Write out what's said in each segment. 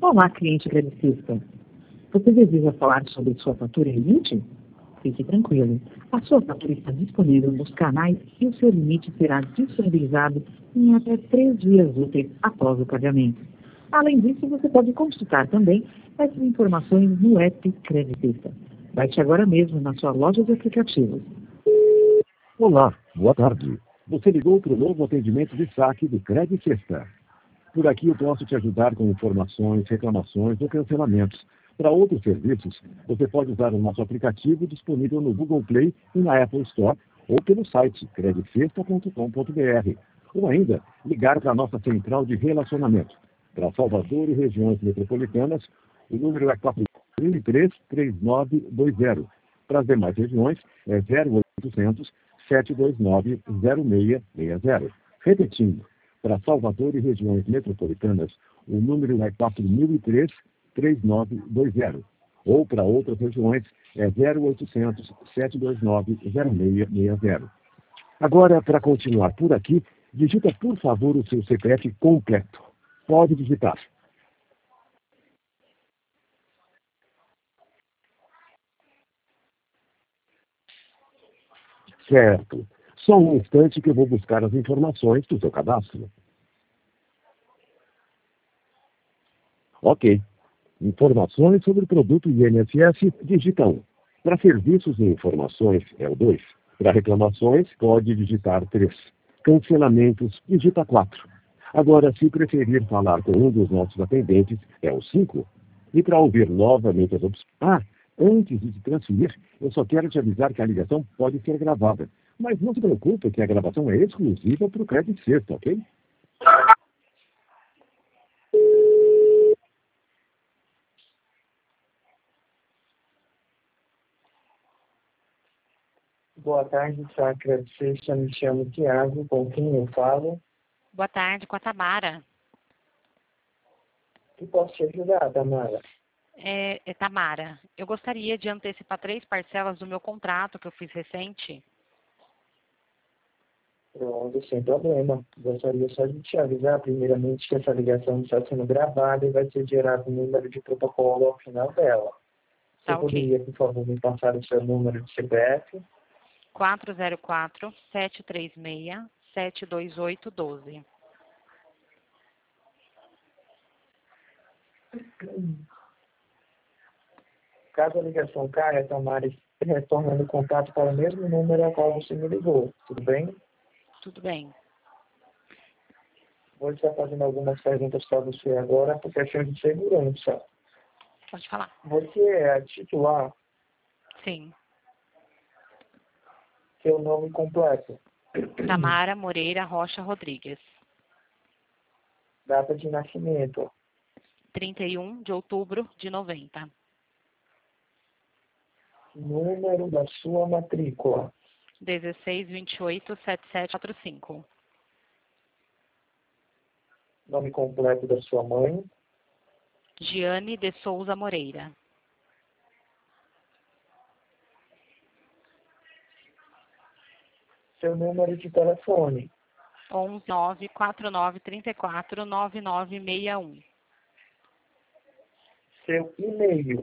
Olá, cliente agradecista. Você deseja falar sobre sua fatura em limite? Fique tranquilo. A sua fatura está disponível nos canais e o seu limite será disponibilizado em até 3 dias úteis após o pagamento. Além disso, você pode consultar também essas informações no app Creditista. Baixe agora mesmo na sua loja de aplicativos. Olá, boa tarde. Você ligou para o novo atendimento de saque do Creditista. Por aqui eu posso te ajudar com informações, reclamações ou cancelamentos. Para outros serviços, você pode usar o nosso aplicativo disponível no Google Play e na Apple Store ou pelo site creditfesta.com.br. Ou ainda, ligar para a nossa central de relacionamento. Para Salvador e regiões metropolitanas, o número é 433-3920. Para as demais regiões, é 0800 729-0660. Repetindo, para Salvador e regiões metropolitanas, o número é 4003-3920. Ou para outras regiões, é 0800 729-0660. Agora, para continuar por aqui, digita, por favor, o seu CPF completo. Pode digitar. Certo. Só um instante que eu vou buscar as informações do seu cadastro. Ok. Informações sobre o produto INSS, digita 1. Para serviços e informações, é o 2. Para reclamações, pode digitar 3. Cancelamentos, digita 4. Agora, se preferir falar com um dos nossos atendentes, é o 5. E para ouvir novamente as opções... Antes de te transferir, eu só quero te avisar que a ligação pode ser gravada. Mas não se preocupe que a gravação é exclusiva para o Credit Sexta, ok? Boa tarde, Sacra Sexta. Me chamo Tiago, com quem eu falo? Boa tarde, com a Tamara. Que posso te ajudar, Tamara? Tamara, eu gostaria de antecipar 3 parcelas do meu contrato que eu fiz recente. Pronto, sem problema. Gostaria só de te avisar, primeiramente, que essa ligação está sendo gravada e vai ser gerado um número de protocolo ao final dela. Você poderia, por favor, me passar o seu número de CPF? 404-736-72812. Caso a ligação caia, Tamara, retornando o contato para o mesmo número ao qual você me ligou. Tudo bem? Tudo bem. Vou estar fazendo algumas perguntas para você agora por questão de segurança. Pode falar. Você é a titular? Sim. Seu nome completo? Tamara Moreira Rocha Rodrigues. Data de nascimento? 31 de outubro de 90. Número da sua matrícula? 1628-7745. Nome completo da sua mãe? Giane de Souza Moreira. Seu número de telefone? 11949349961. Seu e-mail?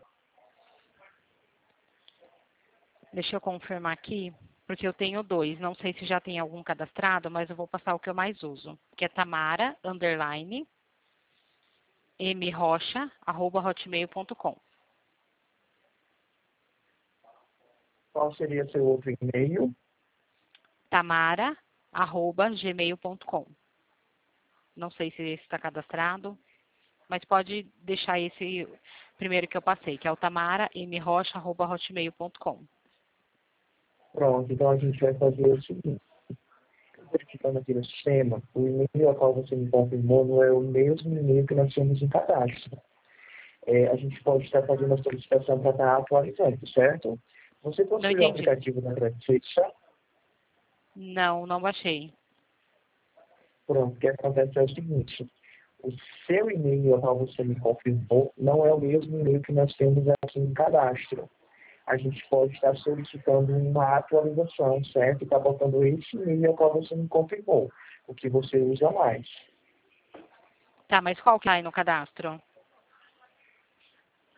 Deixa eu confirmar aqui, porque eu tenho 2. Não sei se já tem algum cadastrado, mas eu vou passar o que eu mais uso, que é Tamara, _mrocha@hotmail.com. Qual seria seu outro e-mail? Tamara@gmail.com. Não sei se esse está cadastrado, mas pode deixar esse primeiro que eu passei, que é o tamara_mrocha@hotmail.com. Pronto, então a gente vai fazer o seguinte. Verificando aqui no sistema, o e-mail ao qual você me confirmou não é o mesmo e-mail que nós temos em cadastro. A gente pode estar fazendo a solicitação para estar atualizando, certo? Você possui o aplicativo da Creditfesta? Não baixei. Pronto, o que acontece é o seguinte. O seu e-mail ao qual você me confirmou não é o mesmo e-mail que nós temos aqui em cadastro. A gente pode estar solicitando uma atualização, certo? E está botando esse e-mail ao qual você me confirmou, o que você usa mais. Tá, mas qual que é aí no cadastro?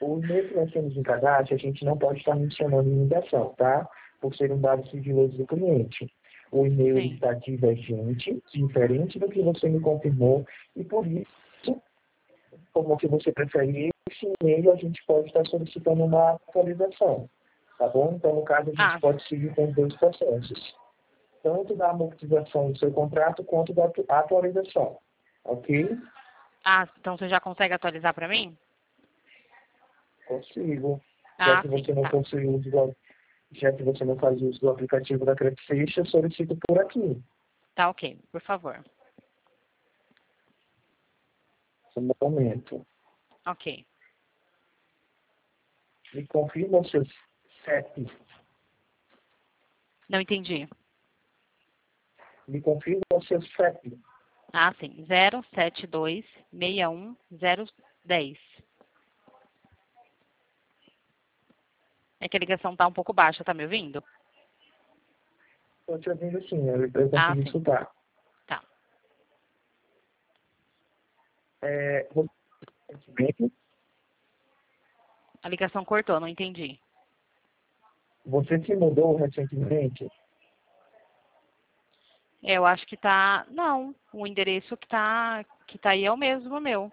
O e-mail que nós temos em cadastro, a gente não pode estar mencionando em ligação, tá? Por ser um dado sigiloso do cliente. O e-mail ele Sim. está divergente, diferente do que você me confirmou, e por isso, como que você prefere esse e-mail, a gente pode estar solicitando uma atualização, tá bom? Então, no caso, a gente Ah, pode seguir com os dois processos, tanto da amortização do seu contrato, quanto da atualização, ok? então você já consegue atualizar para mim? Consigo. Já Ah, que sim, você não tá. possui uso já que você não faz uso do aplicativo da Credit eu solicito por aqui. Tá ok, por favor. Um momento. Ok. Me confirma o seu CEP. Não entendi. Me confirma o seu CEP. Ah, sim. 072-61010. É que a ligação tá um pouco baixa, tá me ouvindo? Estou te ouvindo sim, eu Ah, consegui sim. escutar. Tá. A ligação cortou, não entendi. Você se mudou recentemente? Eu acho que tá. Não, o endereço que tá aí é o mesmo meu.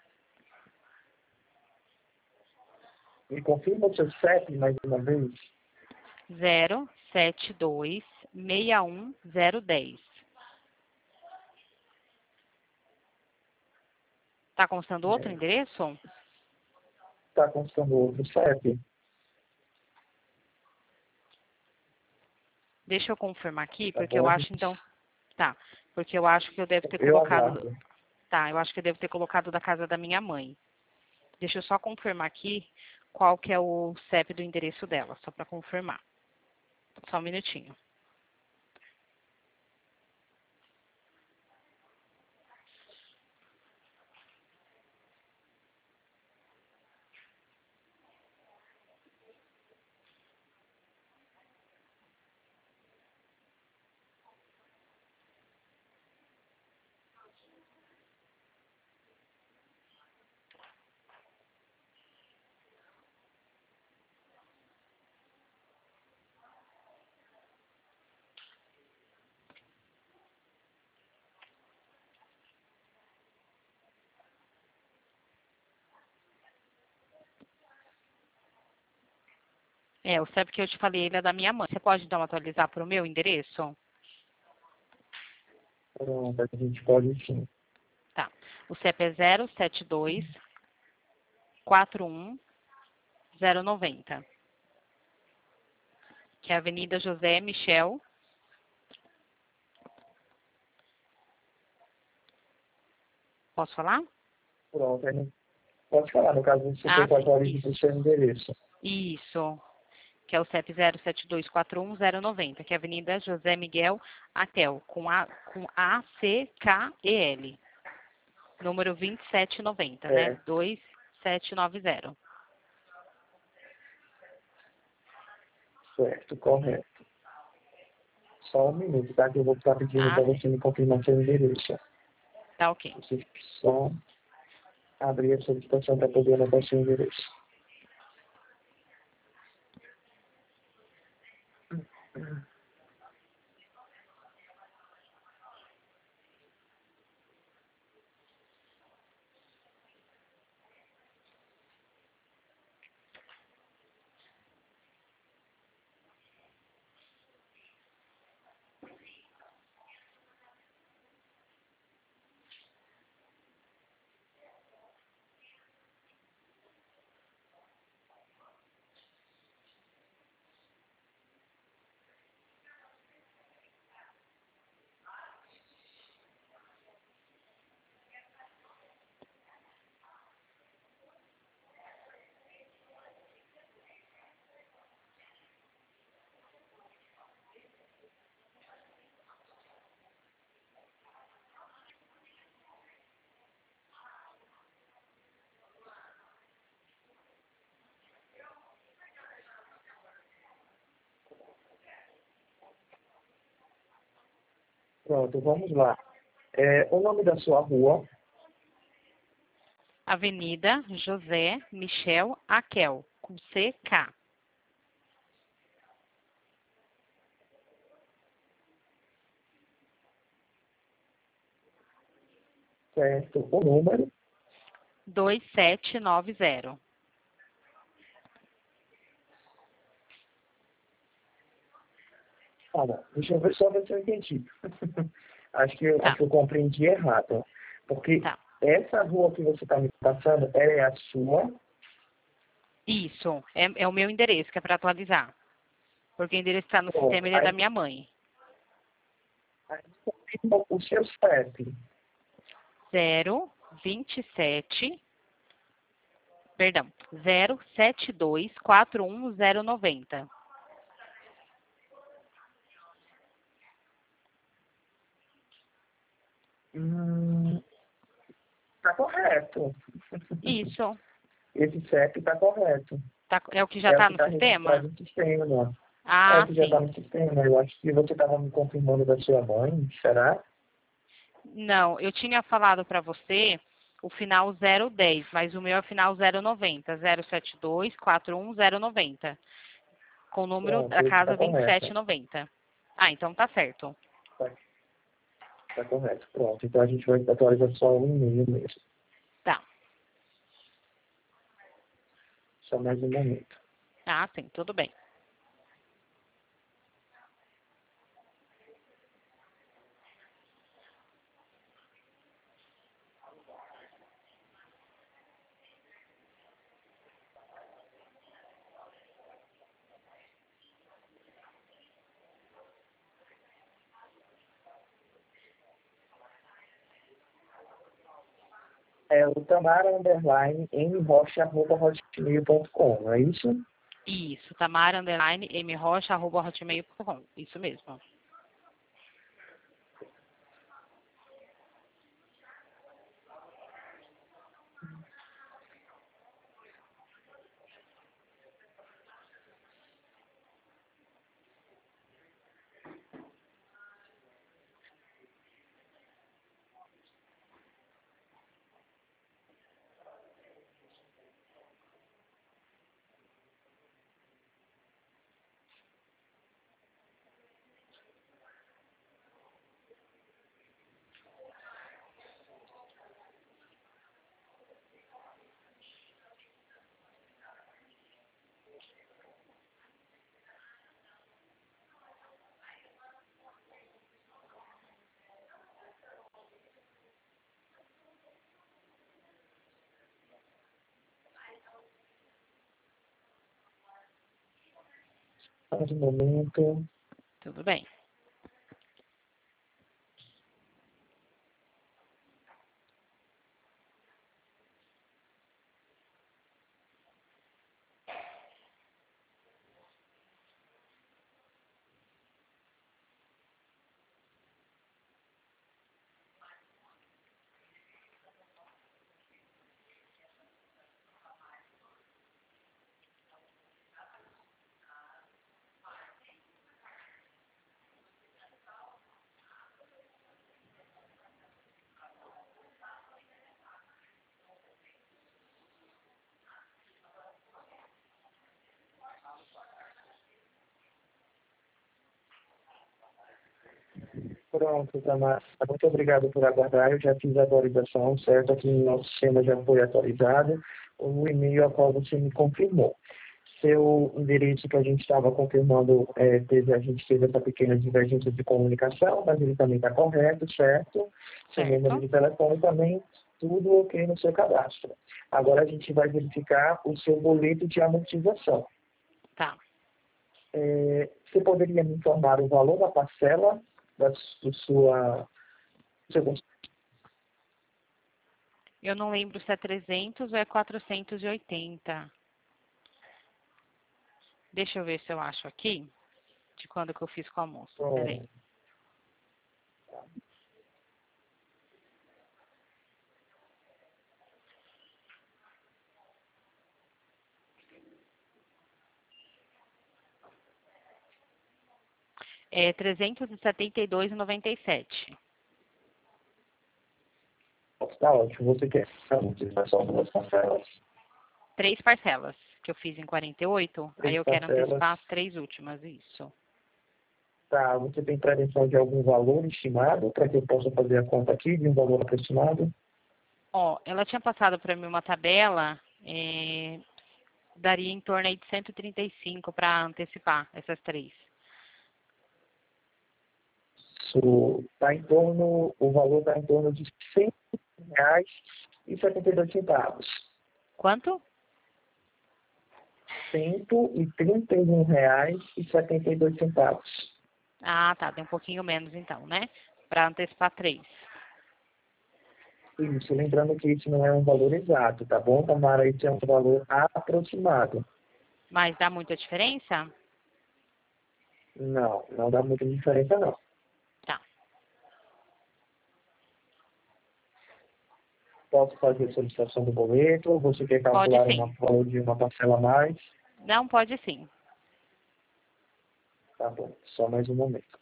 Me confirma o seu CEP mais uma vez. 072-61010. Tá constando outro endereço? Está constando outro CEP? Deixa eu confirmar aqui, Tá porque eu bom? acho então. Tá. Porque eu acho que eu devo ter Eu colocado. aguardo. Tá, eu acho que eu devo ter colocado da casa da minha mãe. Deixa eu só confirmar aqui qual que é o CEP do endereço dela, só para confirmar. Só um minutinho. O CEP que eu te falei, ele é da minha mãe. Você pode então atualizar para o meu endereço? Pronto, a gente pode sim. Tá. O CEP é 072-41090. Que é a Avenida José Michel. Posso falar? Pronto, a gente pode falar. No caso, você Ah, quer que eu sim. atualize o Isso. seu endereço. Isso. Que é o CEP 072-41090, que é a Avenida José Miguel Atel, com ACKEL. Número 2790, né? É, 2790. certo, correto. Só um minuto, tá? Que eu vou estar pedindo Ah, para sim. você me confirmar seu endereço. Tá ok. Você só abrir a solicitação para poder anotar seu endereço. Pronto, vamos lá. O nome da sua rua, Avenida José Michel Aquel, com CK. Certo. O número? 2790. Ah, não. Deixa eu ver só ver se eu entendi. Acho que Tá. eu compreendi errado. Porque Tá. essa rua que você está me passando, ela é a sua? Isso, é o meu endereço, que é para atualizar. Porque o endereço está no Pronto. sistema, ele é da minha mãe. Aí confirma o seu CEP. 027, perdão, 072411090. Tá correto. Isso, Esse CEP está correto. é o que já É o está que no está sistema? registrado no sistema. É o Ah, que já está sim. no sistema. Eu acho que você estava me confirmando da sua mãe, será? Não, eu tinha falado para você o final 010, mas o meu é o final 090, 072411090, com o número Pronto, da esse está casa correto. 2790. Ah, então tá certo. Tá correto. Pronto. Então a gente vai atualizar só um e-mail mesmo. Tá. Só mais um momento. Ah, sim, tudo bem. É o tamara_mrocha@hotmail.com, não é isso? Isso, tamara_mrocha@hotmail.com. Isso mesmo. Mais um momento. Tudo bem. Pronto, Tamara. Muito obrigado por aguardar. Eu já fiz a atualização, certo? Aqui no nosso sistema já foi atualizado. O e-mail a qual você me confirmou. Seu endereço que a gente estava confirmando, a gente teve essa pequena divergência de comunicação, mas ele também está correto, certo? Seu número Certo. de telefone também, tudo ok no seu cadastro. Agora a gente vai verificar o seu boleto de amortização. Tá. Você poderia me informar o valor da parcela do seu. Eu não lembro se é 300 ou é 480. Deixa eu ver se eu acho aqui, de quando que eu fiz com a moça. Peraí. É 372,97. Tá ótimo. Você quer só 2 parcelas? 3 parcelas, que eu fiz em 48, aí eu quero antecipar as 3 últimas, isso. Tá, você tem pretensão de algum valor estimado para que eu possa fazer a conta aqui de um valor aproximado? Ó, ela tinha passado para mim uma tabela, daria em torno aí de 135 para antecipar essas 3. Isso tá em torno, o valor está em torno de R$100,72. Quanto? R$131,72. Ah, tá, tem um pouquinho menos então, né? Para antecipar 3. Isso, lembrando que isso não é um valor exato, tá bom, Tamara? Isso é um valor aproximado. Mas dá muita diferença? Não, não dá muita diferença, não. Tá. Posso fazer a solicitação do boleto? Você quer calcular o valor de uma parcela a mais? Não, pode sim. Tá bom, só mais um momento.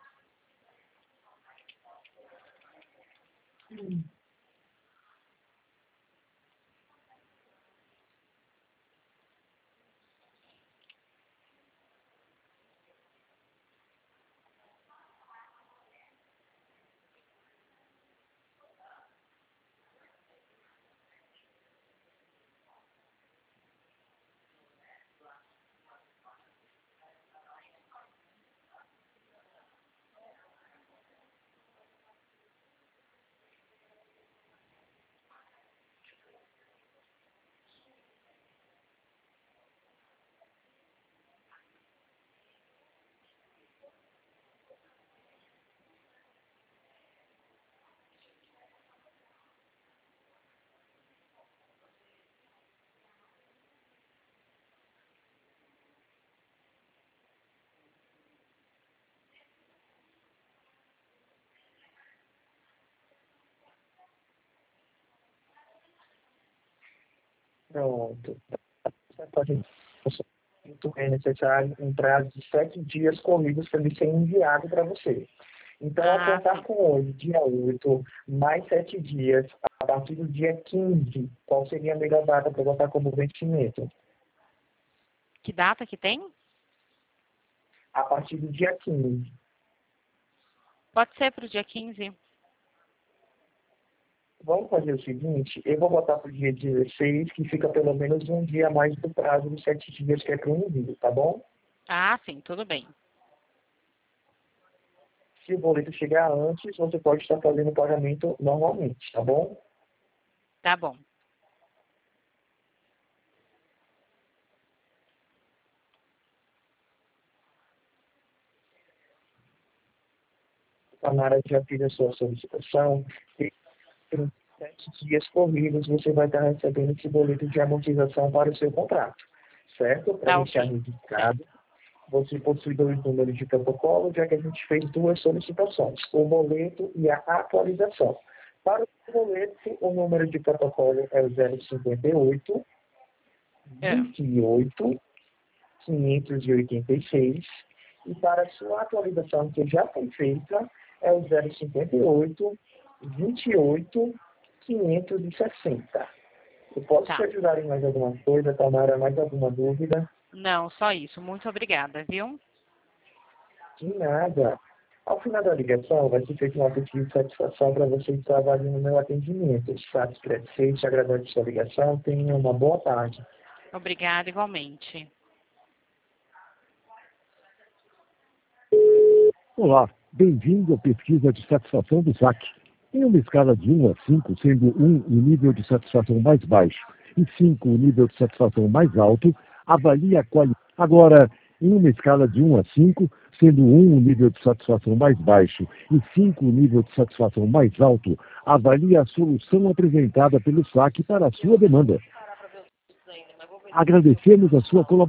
Pronto. É necessário um prazo de 7 dias corridos para ele ser enviado para você. Então, a contar com hoje, dia 8, mais 7 dias, a partir do dia 15, qual seria a melhor data para botar como vencimento? Que data que tem? A partir do dia 15. Pode ser para o dia 15. Vamos fazer o seguinte, eu vou botar para o dia 16, que fica pelo menos um dia a mais do prazo de 7 dias que é para o envio, tá bom? Ah, sim, tudo bem. Se o boleto chegar antes, você pode estar fazendo o pagamento normalmente, tá bom? Tá bom. A Tamara já fez a sua solicitação e em 7 dias corridos você vai estar recebendo esse boleto de amortização para o seu contrato, certo? Para deixar registrado. Você possui 2 números de protocolo, já que a gente fez 2 solicitações, o boleto e a atualização. Para o boleto, o número de protocolo é o 058 28 586 e para a sua atualização, que já foi feita, é o 058 28 560. Eu posso te ajudar em mais alguma coisa, Tamara? Mais alguma dúvida? Não, só isso. Muito obrigada, viu? De nada. Ao final da ligação, vai ser feita uma pesquisa de satisfação para você que trabalha no meu atendimento. Satisfeito, agradece a sua ligação. Tenha uma boa tarde. Obrigada, igualmente. Olá, bem-vindo à pesquisa de satisfação do SAC. Em uma escala de 1 a 5, sendo 1 o nível de satisfação mais baixo e 5 o nível de satisfação mais alto, avalie a qualidade. Agora, em uma escala de 1 a 5, sendo 1 o nível de satisfação mais baixo e 5 o nível de satisfação mais alto, avalie a solução apresentada pelo SAC para a sua demanda. Agradecemos a sua colaboração.